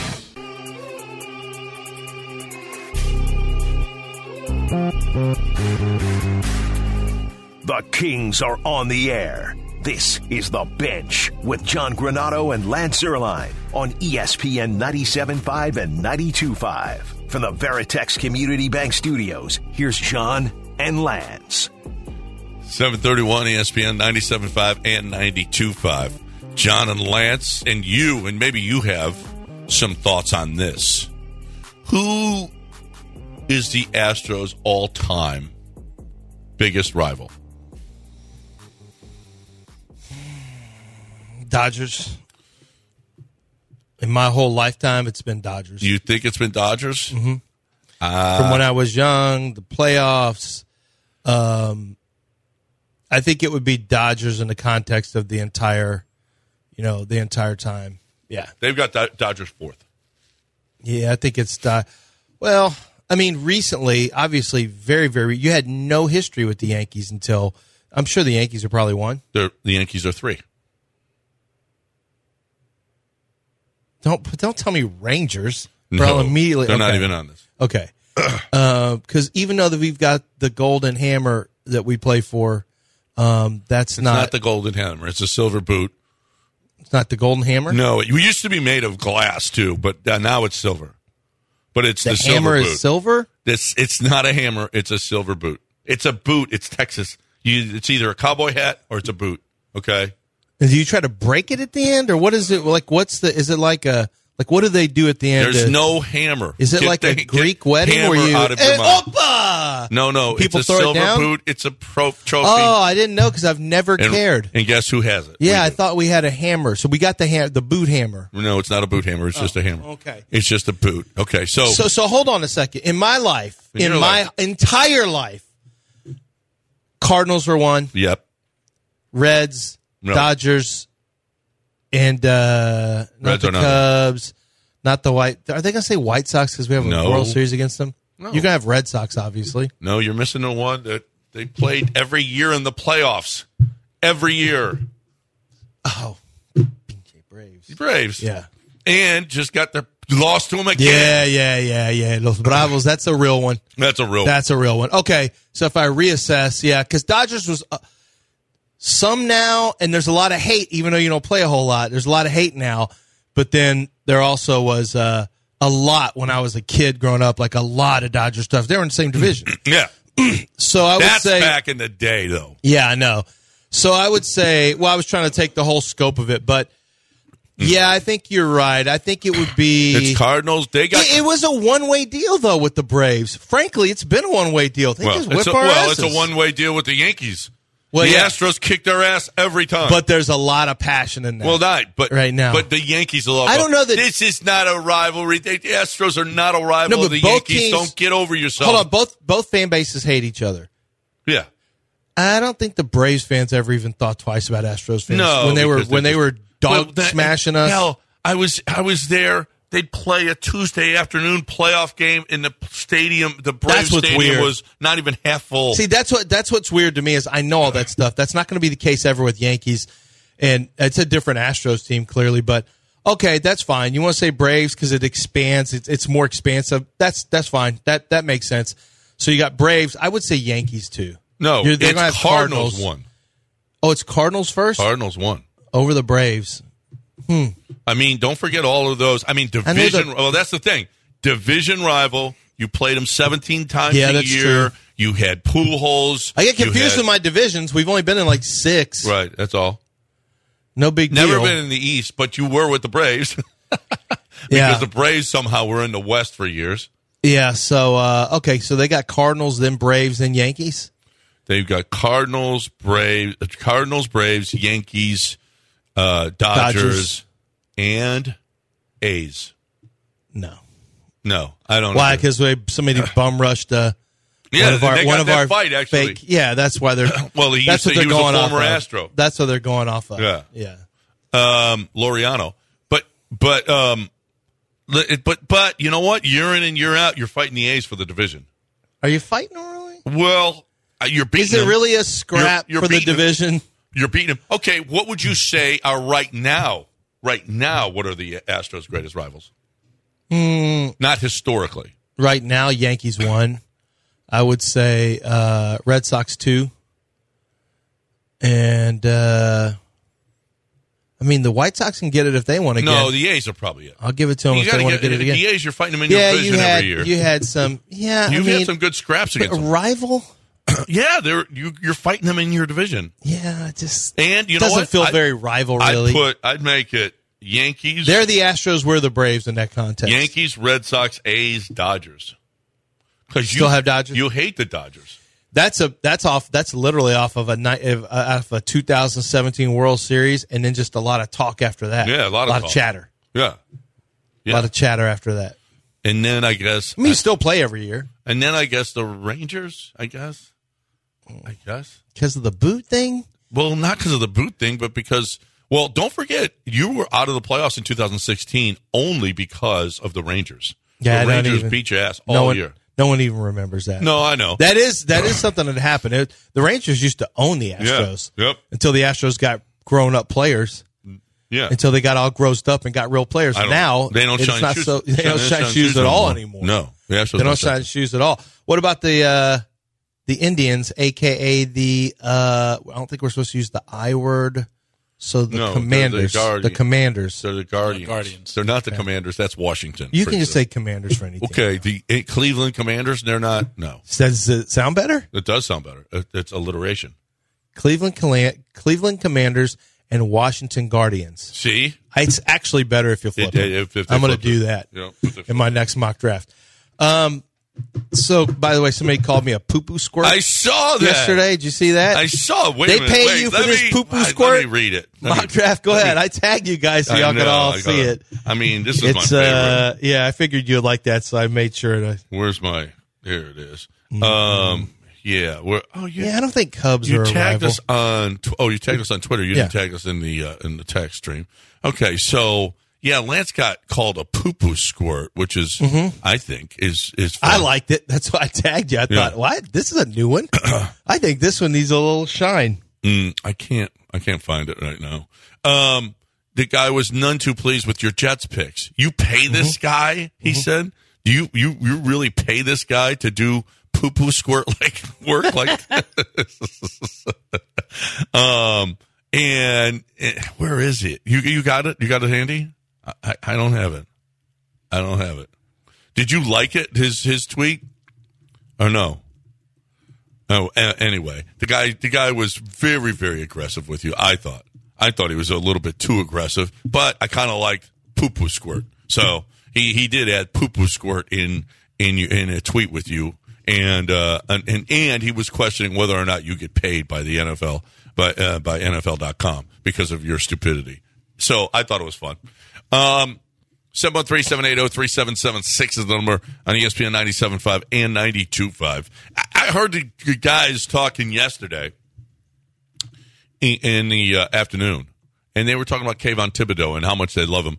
The Kings are on the air. This is The Bench with John Granato and Lance Zierlein on ESPN 97.5 and 92.5. From the Veritex Community Bank Studios, here's John and Lance. 731 ESPN 97.5 and 92.5. John and Lance, and you, and maybe you have some thoughts on this. Who is the Astros' all-time biggest rival? Dodgers. In my whole lifetime, it's been Dodgers. You think it's been Dodgers? Mm-hmm. From when I was young, the playoffs, I think it would be Dodgers in the context of the entire time. Yeah. They've got Dodgers fourth. Yeah, I think it's well, I mean, recently, obviously, very, very, you had no history with the Yankees until, I'm sure the Yankees are probably one. The Yankees are three. Don't tell me Rangers. No, immediately. They're not even on this. Okay. Because even though that we've got the Golden Hammer that we play for, it's not the Golden Hammer. It's a silver boot. It's not the Golden Hammer? No, it used to be made of glass, too, but now it's silver. But it's the silver hammer boot. Is silver? It's not a hammer. It's a silver boot. It's a boot. It's Texas. It's either a cowboy hat or it's a boot. Okay? And do you try to break it at the end, or what is it like? Is it like a Like, what do they do at the end? There's no hammer. Is it Get like the- a Greek get wedding hammer where you out of your mind. Opa! No. People it's a throw it silver down? boot. It's a trophy. Oh, I didn't know because I've never cared. And guess who has it? Yeah, We I do. thought we had a hammer, so we got the boot hammer. No, it's not a boot hammer. It's just a hammer. Okay. It's just a boot. Okay, so So hold on a second. In my life, In in your my life. entire life, Cardinals were one, yep. Reds, No. Dodgers, and not Reds the are not. Cubs, not the White. Are they going to say White Sox because we have a No. World Series against them? No. You're going to have Red Sox, obviously. No, you're missing the one that they played every year in the playoffs. Every year. Oh, BJ Braves. Braves. Yeah. And just lost to them again. Yeah. Los Bravos. That's a real one. That's a real That's a real one. Okay, so if I reassess, because Dodgers was some now, and there's a lot of hate, even though you don't play a whole lot. There's a lot of hate now, but then there also was a lot when I was a kid growing up, like a lot of Dodger stuff. They were in the same division. Yeah. So I would That's say, back in the day, though. yeah, I know. So I would say, well, I was trying to take the whole scope of it, but yeah, I think you're right. I think it would be. It's Cardinals. They got. It was a one-way deal, though, with the Braves. Frankly, it's been a one-way deal. They just whip our it's asses. a one-way deal with the Yankees. Well, the yeah. Astros kick their ass every time. But there's a lot of passion in that. Well, not but right now. But the Yankees will. I don't know that- this is not a rivalry. The Astros are not a rival. No, but the both Yankees teams- don't get over yourself. Hold on, both fan bases hate each other. Yeah. I don't think the Braves fans ever even thought twice about Astros fans No, when because they were dog Well, smashing us. Hell, I was there. They'd play a Tuesday afternoon playoff game in the stadium. The Braves That's what's stadium weird. was not even half full. See, that's what's weird to me is I know all that stuff. That's not going to be the case ever with Yankees, and it's a different Astros team clearly. But okay, that's fine. You want to say Braves because it expands. It's more expansive. That's fine. That makes sense. So you got Braves. I would say Yankees too. No, They're gonna have it's Cardinals won. Oh, it's Cardinals first Cardinals won. over the Braves. I mean, don't forget all of those. I mean, division. Well, that's the thing. Division rival. You played them 17 times Yeah, a that's year. true. You had pool holes. I get confused You had- with my divisions. We've only been in like 6. Right, that's all. No big Never deal. been in the East, but you were with the Braves. Because Yeah. the Braves somehow were in the West for years. Yeah. So okay. So they got Cardinals, then Braves, then Yankees. They've got Cardinals, Braves, Yankees, Dodgers, and A's. No, I don't know. Why? Because somebody bum rushed Yeah, one of our they one got of that our fight, actually. fake. Yeah, that's why they're. Well, he that's used what to- they're he was a going former off of. Astro. That's what they're going off of. Yeah. Yeah. Laureano. But you know what? Year in and year out, you're fighting the A's for the division. Are you fighting them really? Well, you're beating Is it them. really a scrap You're for the beating them. division? You're beating them. Okay, what would you say are right now? Right now, what are the Astros' greatest rivals? Not historically. Right now, Yankees 1. I would say Red Sox 2. And I mean, the White Sox can get it if they want to get No, it. the A's are probably it. I'll give it to them You if gotta they want to get it again. The A's, you're fighting them in Yeah, your division every year. you had some. Yeah, You've I mean, had some good scraps against a them. rival. Yeah, you're fighting them in your division. Yeah, it just And you know doesn't what? feel very rival. Really, I'd make it Yankees. they're the Astros. We're the Braves in that context. Yankees, Red Sox, A's, Dodgers. Because Still have Dodgers? You hate the Dodgers. That's literally off of a 2017 World Series, and then just a lot of talk after that. Yeah, a lot of talk. chatter. Yeah. A lot of chatter after that. And then I guess I mean, you still play every year and then I guess the Rangers, I guess. because of the boot thing. Well, not because of the boot thing, but because don't forget, you were out of the playoffs in 2016 only because of the Rangers. Yeah, the I don't Rangers even- beat your ass all year. No one even remembers that. No, I know. That is something that happened. The Rangers used to own the Astros. Yeah. Yep. Until the Astros got grown up players. Yeah. Until they got all grossed up and got real players. Now they don't it's shine not shoes. so they don't shine shoes at all anymore. No, the Astros They don't shine shoes at all. What about the Indians, aka I don't think we're supposed to use the I word. So the Commanders, the Commanders. They're the Guardians. They're not the Commanders. That's Washington. You can just say Commanders for anything. Okay, the Cleveland Commanders. They're not. No, Does it sound better? it does sound better. It's alliteration. Cleveland Commanders, and Washington Guardians. See? It's actually better if you flip it. I'm going to do that in my next mock draft. So, by the way, somebody called me a poo-poo squirt. I saw that yesterday. Did you see that? I saw it. They pay you for this poo-poo squirt? Let me read it. Mock draft, go ahead. I tagged you guys so y'all could all see it. I mean, this is my favorite. Yeah, I figured you'd like that, so I made sure to. Where's my? Here it is. Yeah. I don't think Cubs are a tagged rival. us on. You tagged us on Twitter. You didn't tag us in the text stream. Okay, so yeah, Lance got called a poo-poo squirt, which is I think is fun. I liked it. That's why I tagged you. I thought, what? This is a new one. I think this one needs a little shine. I can't find it right now. The guy was none too pleased with your Jets picks. You pay this guy, he said. Do you really pay this guy to do poo-poo squirt like work like and where is it? You got it? You got it handy? I don't have it. I don't have it. Did you like it? His tweet? Or no? Oh, anyway, the guy was very, very aggressive with you. I thought he was a little bit too aggressive, but I kind of liked poo-poo squirt. So he did add poo-poo squirt in a tweet with you, and he was questioning whether or not you get paid by the NFL by NFL.com because of your stupidity. So I thought it was fun. 713-780-3776 is the number on ESPN 97.5 and 92.5. I heard the guys talking yesterday in the afternoon, and they were talking about Kayvon Thibodeau and how much they love him.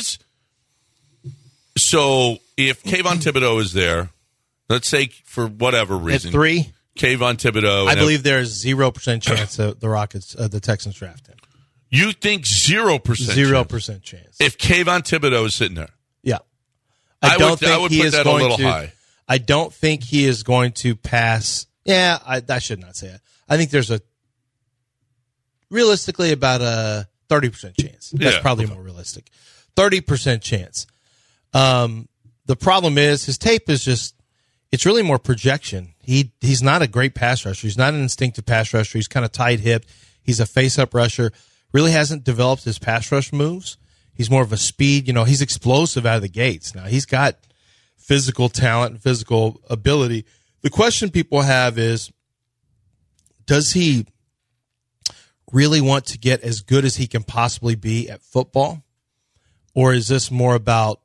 So if Kayvon Thibodeau is there, let's say for whatever reason, at 3, Kayvon Thibodeau, I believe there's 0% chance that the Texans draft him. You think 0%? 0% chance. If Kayvon Thibodeau is sitting there, yeah, I would put that a little high. I don't think he is going to pass. Yeah, I should not say it. I think there's realistically about a 30% chance. That's probably more realistic. 30% chance. The problem is his tape is it's really more projection. He's not a great pass rusher. He's not an instinctive pass rusher. He's kind of tight-hipped. He's a face-up rusher. Really hasn't developed his pass rush moves. He's more of a speed. He's explosive out of the gates. Now, he's got physical talent and physical ability. The question people have is, does he really want to get as good as he can possibly be at football? Or is this more about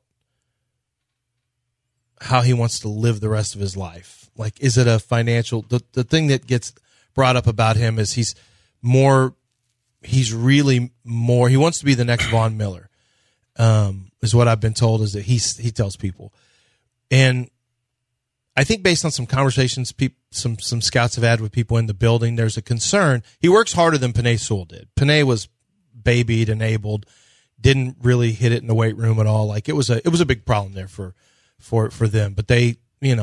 how he wants to live the rest of his life? Like, is it a financial? The thing that gets brought up about him is he wants to be the next Von Miller, is what I've been told, is that he tells people. And I think based on some conversations some scouts have had with people in the building, there's a concern. He works harder than Penei Sewell did. Penei was babied, enabled, didn't really hit it in the weight room at all. Like, it was a big problem there for them. But they,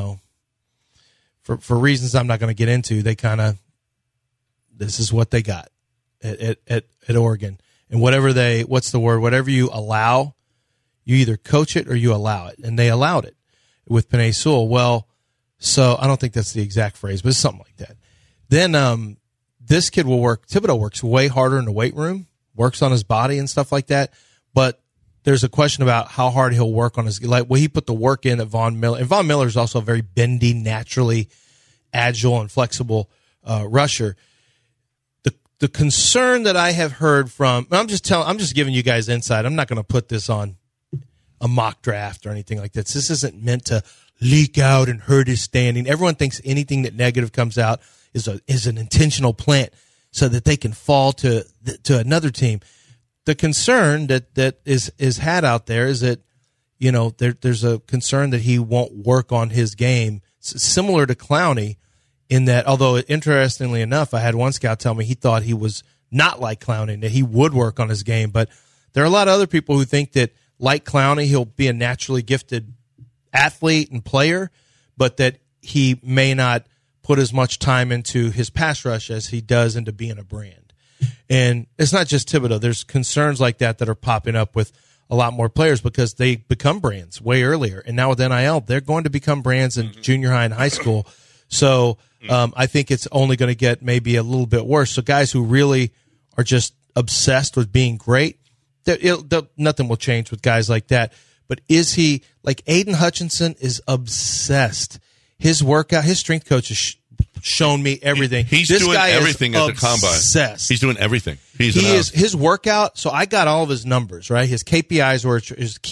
for reasons I'm not going to get into, they this is what they got at Oregon. And whatever you allow, you either coach it or you allow it. And they allowed it with Penei Sewell. Well, so I don't think that's the exact phrase, but it's something like that. Then this kid Thibodeau works way harder in the weight room, works on his body and stuff like that. But there's a question about how hard he'll work on his, will he put the work in at Von Miller? And Von Miller is also a very bendy, naturally agile and flexible rusher. The concern that I have heard from, I'm just giving you guys insight. I'm not going to put this on a mock draft or anything like this. This isn't meant to leak out and hurt his standing. Everyone thinks anything that negative comes out is an intentional plant so that they can fall to another team. The concern that is had out there is that, there's a concern that he won't work on his game, similar to Clowney, in that, although interestingly enough, I had one scout tell me he thought he was not like Clowney, that he would work on his game. But there are a lot of other people who think that, like Clowney, he'll be a naturally gifted athlete and player, but that he may not put as much time into his pass rush as he does into being a brand. And it's not just Thibodeau. There's concerns like that are popping up with a lot more players because they become brands way earlier. And now with NIL, they're going to become brands in junior high and high school. So I think it's only going to get maybe a little bit worse. So guys who really are just obsessed with being great, nothing will change with guys like that. But is he like Aiden Hutchinson is obsessed? His workout, his strength coach has shown me everything. He's this doing guy everything is at the combine. Obsessed. He's doing everything. He is his workout. So I got all of his numbers, right? His KPIs or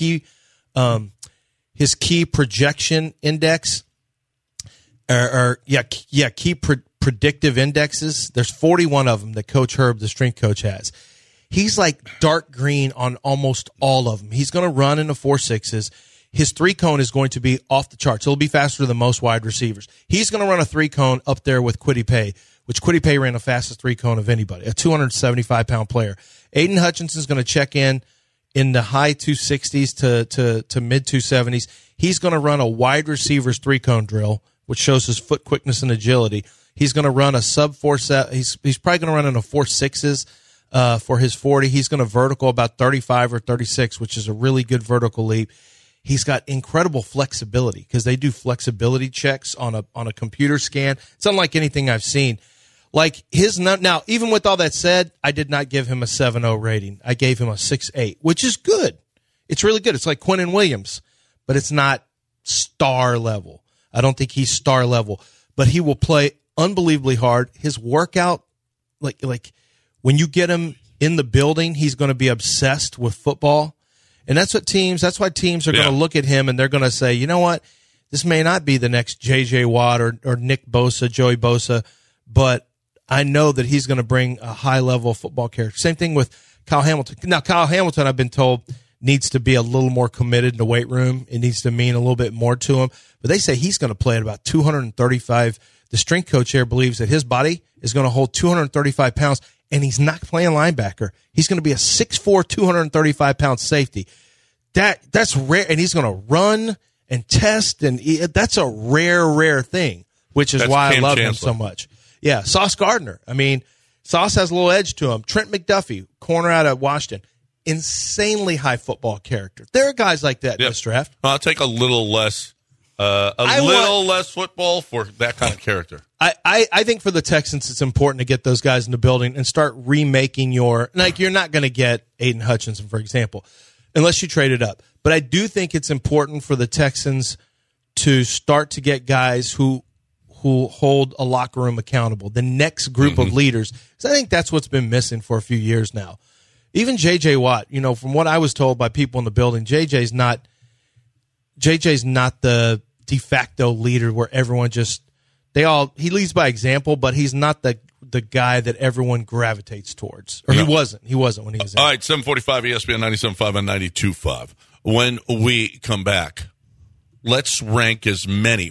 his key projection index, key predictive indexes. There's 41 of them that Coach Herb, the strength coach, has. He's like dark green on almost all of them. He's going to run in the 4.6s. His 3-cone is going to be off the charts. It'll be faster than most wide receivers. He's going to run a 3-cone up there with Kwity Paye, which Kwity Paye ran the fastest 3-cone of anybody, a 275-pound player. Aiden Hutchinson's going to check in the high 260s to mid 270s. He's going to run a wide receiver's 3-cone drill, which shows his foot quickness and agility. He's going to run a sub 4.7. He's probably going to run in a 4.6s. For his 40, he's going to vertical about 35 or 36, which is a really good vertical leap. He's got incredible flexibility because they do flexibility checks on a computer scan. It's unlike anything I've seen. Like now, even with all that said, I did not give him a 7.0 rating. I gave him a 6.8, which is good. It's really good. It's like Quinnen Williams, but it's not star level. I don't think he's star level, but he will play unbelievably hard. His workout, like when you get him in the building, he's going to be obsessed with football. And that's why teams are going to look at him and they're going to say, you know what? This may not be the next J.J. Watt or Nick Bosa, Joey Bosa, but I know that he's going to bring a high-level football character. Same thing with Kyle Hamilton. Now, Kyle Hamilton, I've been told, needs to be a little more committed in the weight room. It needs to mean a little bit more to him. But they say he's going to play at about 235. The strength coach here believes that his body is going to hold 235 pounds, and he's not playing linebacker. He's going to be a 6'4", 235-pound safety. That's rare, and he's going to run and test, and that's a rare thing, which is why I love him so much. Yeah, Sauce Gardner. I mean, Sauce has a little edge to him. Trent McDuffie, corner out of Washington, insanely high football character. There are guys like that in this draft. I'll take a little less less football for that kind of character. I think for the Texans, it's important to get those guys in the building and start remaking you're not going to get Aiden Hutchinson, for example, unless you trade it up. But I do think it's important for the Texans to start to get guys who hold a locker room accountable, the next group of leaders. Because I think that's what's been missing for a few years now. Even J.J. Watt, from what I was told by people in the building, J.J.'s not the de facto leader where everyone he leads by example, but he's not the guy that everyone gravitates towards. Or he wasn't when he was in. All right, 745 ESPN 97.5 and 92.5. When we come back, let's rank as many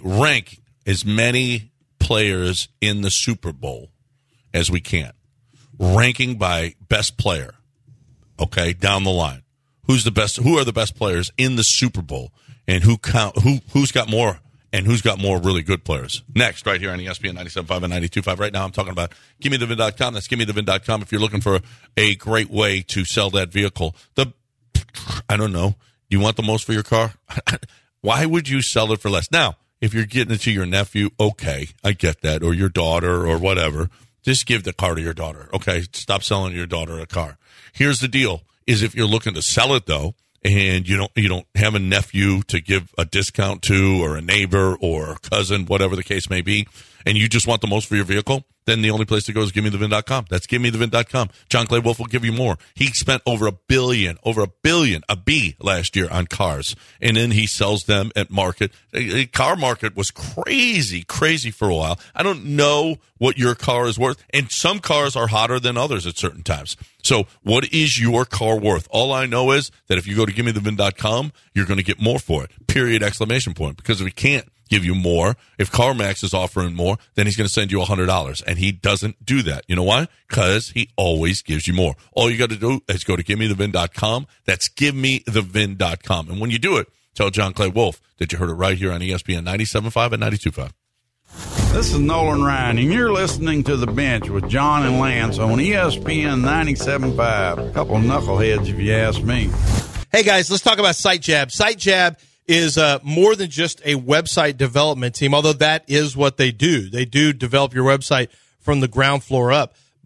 players in the Super Bowl as we can. Ranking by best player. Okay, down the line. Who are the best players in the Super Bowl, and who's got more and who's got more really good players? Next, right here on ESPN 97.5 and 92.5. Right now I'm talking about GimmeTheVin.com. That's GimmeTheVin.com if you're looking for a great way to sell that vehicle. I don't know. You want the most for your car? Why would you sell it for less? Now, if you're getting it to your nephew, okay, I get that, or your daughter or whatever. Just give the car to your daughter. Okay, stop selling your daughter a car. Here's the deal, is if you're looking to sell it, though, and you don't have a nephew to give a discount to, or a neighbor or a cousin, whatever the case may be, and you just want the most for your vehicle, then the only place to go is GimmeTheVin.com. That's GimmeTheVin.com. John Clay Wolf will give you more. He spent over $1 billion last year on cars, and then he sells them at market. The car market was crazy for a while. I don't know what your car is worth, and some cars are hotter than others at certain times. So what is your car worth? All I know is that if you go to GimmeTheVin.com, you're going to get more for it, period, exclamation point, because if we can't give you more, if CarMax is offering more, then he's going to send you $100, and he doesn't do that. You know why? Because he always gives you more. All you got to do is go to GimmeTheVin.com. That's GimmeTheVin.com. And when you do it, tell John Clay Wolf that you heard it right here on ESPN 97.5 and 92.5. This is Nolan Ryan, and you're listening to The Bench with John and Lance on ESPN 97.5. A couple of knuckleheads, if you ask me. Hey, guys, let's talk about SiteJab. SiteJab is more than just a website development team, although that is what they do. They do develop your website from the ground floor up.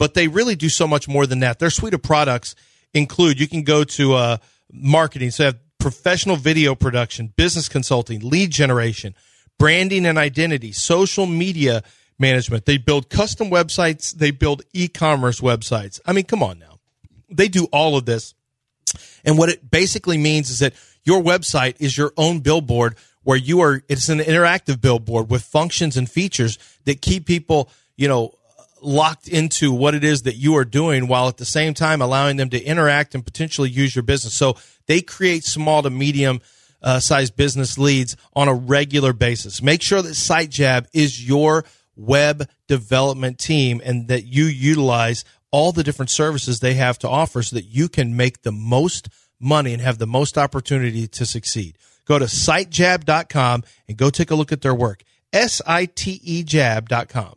but they really do so much more than that. Their suite of products include, you can go to marketing, so they have professional video production, business consulting, lead generation, branding and identity, social media management. They build custom websites. They build e-commerce websites. I mean, come on now. They do all of this. And what it basically means is that your website is your own billboard where it's an interactive billboard with functions and features that keep people, locked into what it is that you are doing, while at the same time allowing them to interact and potentially use your business. So they create small to medium sized business leads on a regular basis. Make sure that SiteJab is your web development team and that you utilize all the different services they have to offer so that you can make the most money and have the most opportunity to succeed. Go to SiteJab.com and go take a look at their work. SITEJab.com.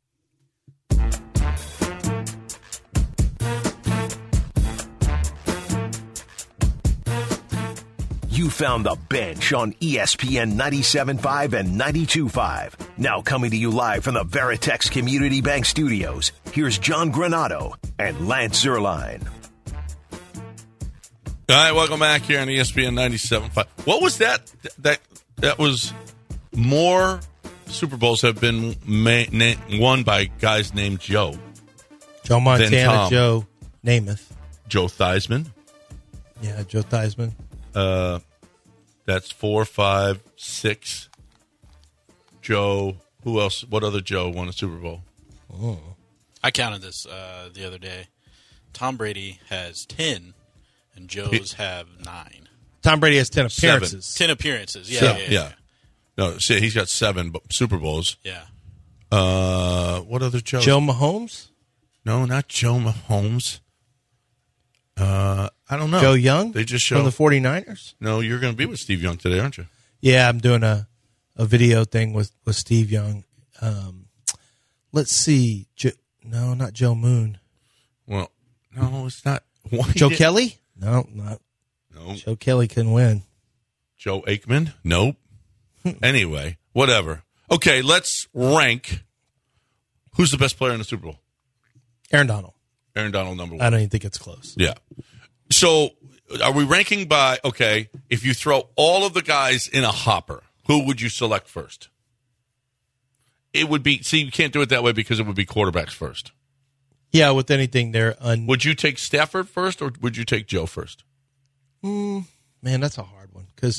You found the bench on ESPN 97.5 and 92.5. Now coming to you live from the Veritex Community Bank Studios, here's John Granato and Lance Zierlein. All right, welcome back here on ESPN 97.5. What was that? That was more Super Bowls have been won by guys named Joe. Joe Montana, Joe Namath. Joe Theismann. Yeah, Joe Theismann. That's 4, 5, 6. Joe. Who else? What other Joe won a Super Bowl? Oh. I counted this the other day. Tom Brady has 10, and Joe's have 9. Tom Brady has 10 appearances. 7. 10 appearances. Yeah. No, see, he's got 7 Super Bowls. Yeah. What other Joe? Joe Mahomes? No, not Joe Mahomes. I don't know. Joe Young? They just showed from the 49ers? No, you're going to be with Steve Young today, aren't you? Yeah, I'm doing a video thing with Steve Young. Let's see. No, not Joe Moon. Well, no, it's not. Joe Kelly? No, not. No. Joe Kelly can win. Joe Aikman? Nope. Anyway, whatever. Okay, let's rank. Who's the best player in the Super Bowl? Aaron Donald. Aaron Donald, number 1. I don't even think it's close. Yeah. So are we ranking by, okay, if you throw all of the guys in a hopper, who would you select first? It would be, see, you can't do it that way because it would be quarterbacks first. Yeah, with anything there. Would you take Stafford first or would you take Joe first? Man, that's a hard one because,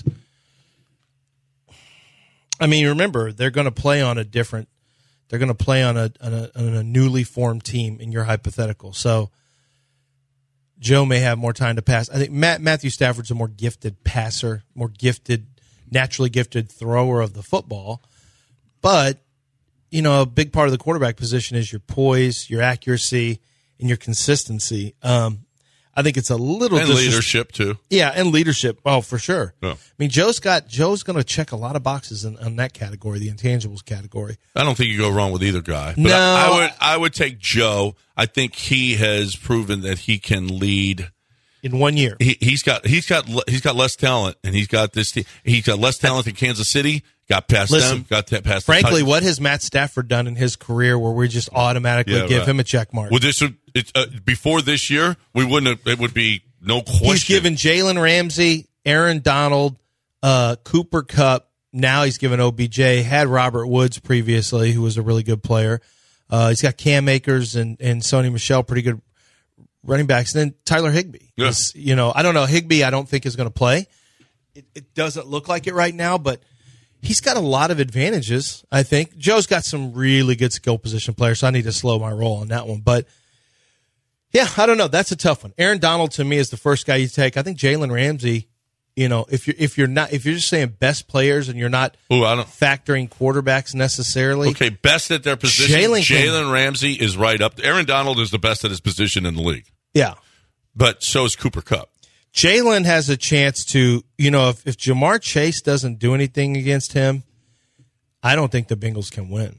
I mean, remember, they're going to play on a different, they're going to play on a newly formed team in your hypothetical. So Joe may have more time to pass. I think Matthew Stafford's a more gifted passer, more gifted, naturally gifted thrower of the football. But, a big part of the quarterback position is your poise, your accuracy, and your consistency. I think it's a little and leadership too. Yeah, and leadership. Oh, for sure. Yeah. I mean, Joe's going to check a lot of boxes in that category, the intangibles category. I don't think you go wrong with either guy. But No, I would take Joe. I think he has proven that he can lead in 1 year. He's got less talent, and he's got this. He's got less talent in Kansas City. Got past them. Got past. Frankly, what has Matt Stafford done in his career where we just automatically give him a check mark? Well, before this year, we wouldn't have. It would be no question. He's given Jalen Ramsey, Aaron Donald, Cooper Kupp. Now he's given OBJ. Had Robert Woods previously, who was a really good player. He's got Cam Akers and Sony Michel, pretty good running backs. And then Tyler Higbee. Yeah. I don't know. Higbee, I don't think is going to play. It doesn't look like it right now, but he's got a lot of advantages, I think. Joe's got some really good skill position players, so I need to slow my roll on that one. But, yeah, I don't know. That's a tough one. Aaron Donald, to me, is the first guy you take. I think Jalen Ramsey, if you're just saying best players and you're not factoring quarterbacks necessarily. Okay, best at their position. Jalen Ramsey is right up. Aaron Donald is the best at his position in the league. Yeah. But so is Cooper Kupp. Jalen has a chance to, if Jamar Chase doesn't do anything against him, I don't think the Bengals can win.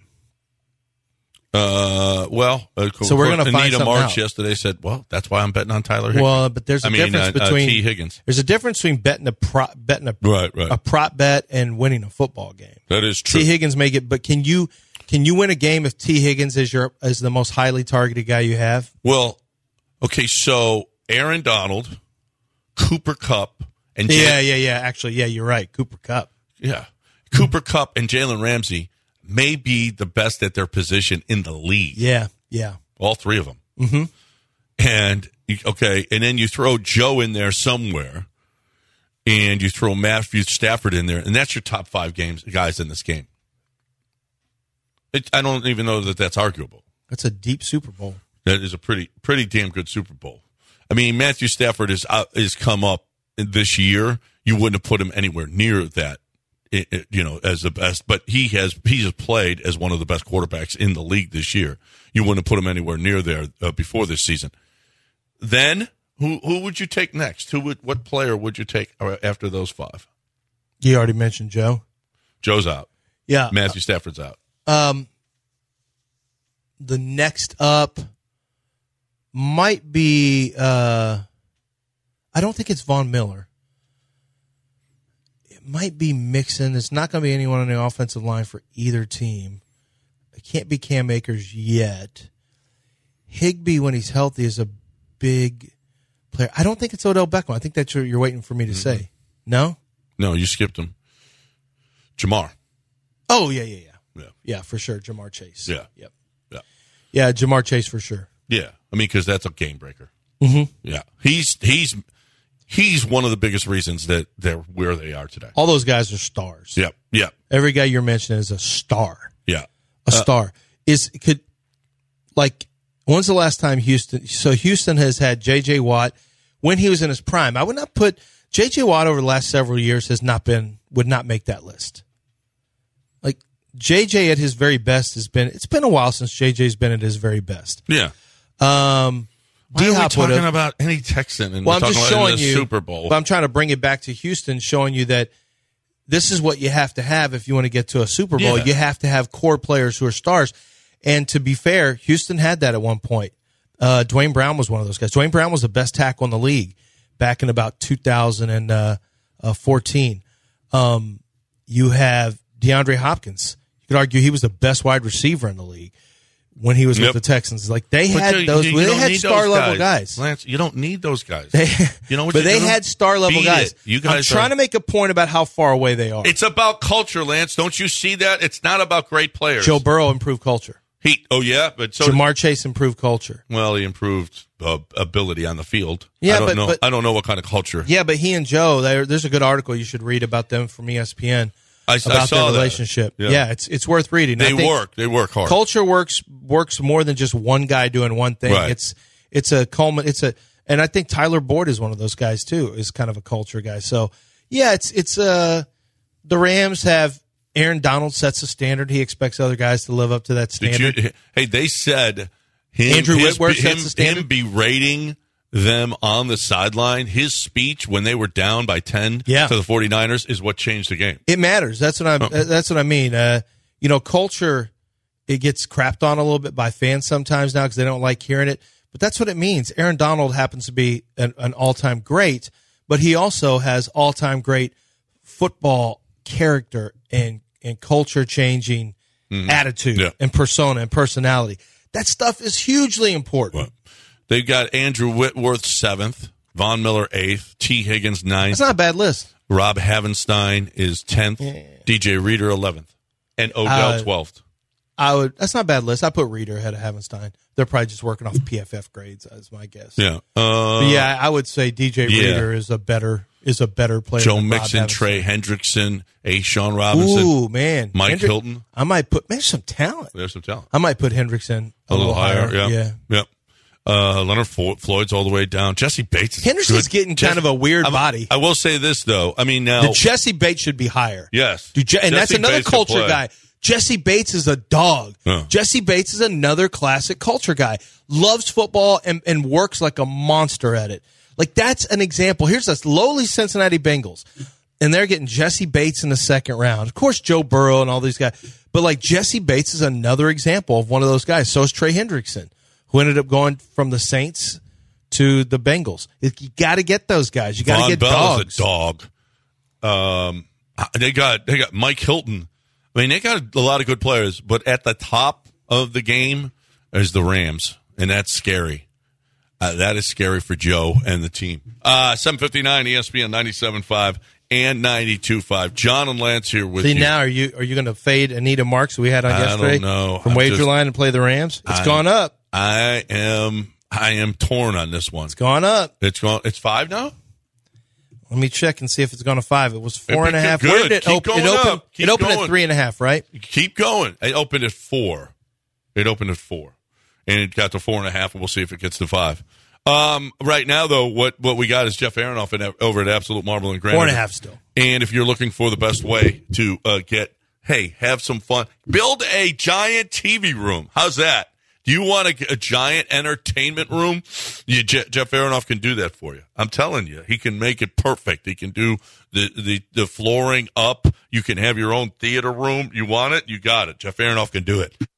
So we're going to find Anita something March out. yesterday said, "Well, that's why I'm betting on Tyler Higbee." Well, but there's a difference between T. Higgins. There's a difference between betting a prop bet and winning a football game. That is true. T. Higgins may get, but can you Can you win a game if T. Higgins is the most highly targeted guy you have? Well, okay, so Aaron Donald, Cooper Kupp, and Actually, you're right. Cooper Kupp. Yeah. Cooper Kupp and Jalen Ramsey may be the best at their position in the league. Yeah. All three of them. Mm-hmm. And, and then you throw Joe in there somewhere, and you throw Matthew Stafford in there, and that's your top 5 guys in this game. I don't even know that that's arguable. That's a deep Super Bowl. That is a pretty damn good Super Bowl. I mean, Matthew Stafford is come up this year. You wouldn't have put him anywhere near that, as the best. But he has played as one of the best quarterbacks in the league this year. You wouldn't have put him anywhere near there before this season. Then who would you take next? What player would you take after those 5? You already mentioned Joe. Joe's out. Yeah, Matthew Stafford's out. The next up might be. I don't think it's Von Miller. It might be Mixon. It's not going to be anyone on the offensive line for either team. It can't be Cam Akers yet. Higbee, when he's healthy, is a big player. I don't think it's Odell Beckham. I think that's what you're waiting for me to say. No? No, you skipped him. Jamar. Oh, yeah. Yeah, for sure. Jamar Chase. Yeah. Yep. Yeah. Yeah, Jamar Chase for sure. Yeah. I mean, because that's a game breaker. Mm-hmm. Yeah. He's one of the biggest reasons that they're where they are today. All those guys are stars. Yep. Every guy you're mentioning is a star. Yeah. A star. When's the last time Houston? So Houston has had J.J. Watt when he was in his prime. I would not put J.J. Watt over the last several years would not make that list. Like J.J. at his very best it's been a while since J.J.'s been at his very best. Yeah. Why are we talking about any Texan and I'm we're just talking showing about the you, Super Bowl? But I'm trying to bring it back to Houston, showing you that this is what you have to have if you want to get to a Super Bowl. Yeah. You have to have core players who are stars. And to be fair, Houston had that at one point. Dwayne Brown was one of those guys. Dwayne Brown was the best tackle in the league back in about 2014. You have DeAndre Hopkins. You could argue he was the best wide receiver in the league when he was with the Texans. Like they had star level guys. Lance, you don't need those guys. They doing? Had star level guys. I'm trying to make a point about how far away they are. It's about culture, Lance. Don't you see that? It's not about great players. Joe Burrow improved culture. But so Jamar Chase improved culture. Well, he improved ability on the field. Yeah, I don't know what kind of culture. Yeah, but he and Joe, there's a good article you should read about them from ESPN. I saw their relationship. Yeah, it's worth reading. They work hard. Culture works more than just one guy doing one thing. Right. And I think Tyler Boyd is one of those guys too. Is kind of a culture guy. So yeah, the Rams have. Aaron Donald sets a standard. He expects other guys to live up to that standard. They said Andrew Whitworth sets the standard. Him berating them on the sideline, his speech when they were down by 10 to the 49ers is what changed the game. It matters. That's what I mean. Culture, it gets crapped on a little bit by fans sometimes now because they don't like hearing it. But that's what it means. Aaron Donald happens to be an all-time great, but he also has all-time great football character and culture-changing attitude and persona and personality. That stuff is hugely important. Well, they've got Andrew Whitworth 7th, Von Miller 8th, T. Higgins 9th. That's not a bad list. Rob Havenstein is 10th, DJ Reader 11th, and Odell 12th. That's not a bad list. I put Reader ahead of Havenstein. They're probably just working off PFF grades, is my guess. Yeah. I would say DJ Reader is a better player. Joe Mixon, Trey Hendrickson, Sean Robinson. Ooh, man. Mike Hilton. I might put, there's some talent. I might put Hendrickson a little higher. Yeah. Yep. Leonard Floyd's all the way down. Jesse Bates is Henderson's getting kind of a weird body. I will say this, though. I mean, now. Jesse Bates should be higher. Yes. And that's another culture guy. Jesse Bates is a dog. Jesse Bates is another classic culture guy. Loves football and works like a monster at it. Like, that's an example. Here's this lowly Cincinnati Bengals, and they're getting Jesse Bates in the second round. Of course, Joe Burrow and all these guys. But, like, Jesse Bates is another example of one of those guys. So is Trey Hendrickson, who ended up going from the Saints to the Bengals. You got to get those guys. You got to get dogs. Is a dog. They got Mike Hilton. I mean, they got a lot of good players, but at the top of the game is the Rams, and that's scary. That is scary for Joe and the team. 7:59 ESPN 97.5 and 92.5. John and Lance here with you. See, now are you going to fade Anita Marks, who we had on yesterday? I don't know. From Wagerline and play the Rams? It's gone up. I am torn on this one. It's gone up. It's 5 now? Let me check and see if it's gone to 5. It was 4.5. Good. Where did it open? It opened going. at 3.5, right? Keep going. It opened at 4. And it got to 4.5, and we'll see if it gets to 5. Right now, though, what we got is Jeff Aronoff over at Absolute Marble and Granite. 4.5 still. And if you're looking for the best way to have some fun, build a giant TV room. How's that? Do you want a giant entertainment room? Jeff Aronoff can do that for you. I'm telling you, he can make it perfect. He can do the flooring up. You can have your own theater room. You want it? You got it. Jeff Aronoff can do it.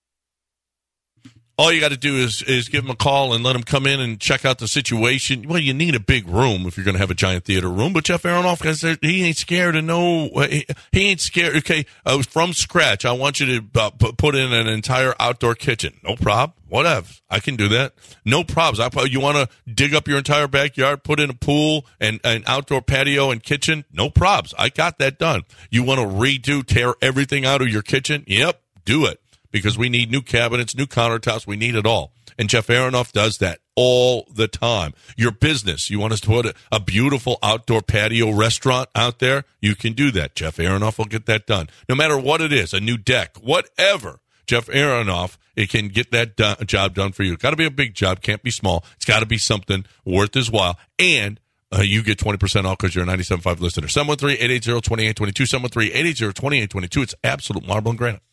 All you got to do is give him a call and let him come in and check out the situation. Well, you need a big room if you're going to have a giant theater room. But Jeff Aronoff, he ain't scared to know. He ain't scared. Okay, from scratch, I want you to put in an entire outdoor kitchen. No problem. Whatever. I can do that. No problems. You want to dig up your entire backyard, put in a pool and an outdoor patio and kitchen? No problems. I got that done. You want to tear everything out of your kitchen? Yep, do it. Because we need new cabinets, new countertops. We need it all. And Jeff Aronoff does that all the time. Your business, you want us to put a beautiful outdoor patio restaurant out there? You can do that. Jeff Aronoff will get that done. No matter what it is, a new deck, whatever. Jeff Aronoff, it can get that job done for you. It's got to be a big job. Can't be small. It's got to be something worth his while. And you get 20% off because you're a 97.5 listener. 713-880-2822. 713-880-2822. It's Absolute Marble and Granite.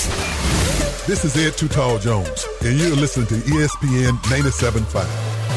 This is Ed Too Tall Jones, and you're listening to ESPN 97.5.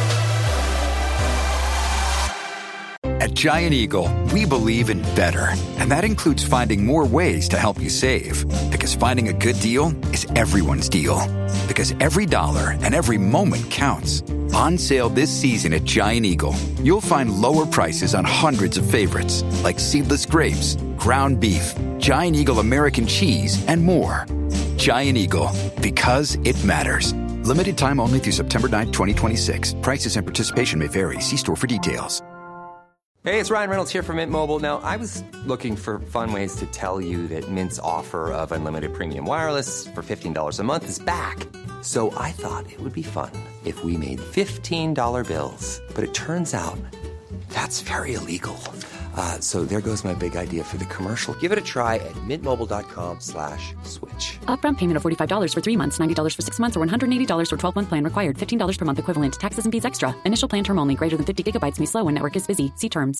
At Giant Eagle, we believe in better, and that includes finding more ways to help you save. Because finding a good deal is everyone's deal. Because every dollar and every moment counts. On sale this season at Giant Eagle, you'll find lower prices on hundreds of favorites, like seedless grapes, ground beef, Giant Eagle American cheese, and more. Giant Eagle, because it matters. Limited time only through September 9th, 2026. Prices and participation may vary. See store for details. Hey, it's Ryan Reynolds here from Mint Mobile. Now, I was looking for fun ways to tell you that Mint's offer of unlimited premium wireless for $15 a month is back. So I thought it would be fun if we made $15 bills. But it turns out that's very illegal. So there goes my big idea for the commercial. Give it a try at mintmobile.com/switch. Upfront payment of $45 for 3 months, $90 for 6 months, or $180 for 12-month plan required. $15 per month equivalent. Taxes and fees extra. Initial plan term only. Greater than 50 gigabytes may slow when network is busy. See terms.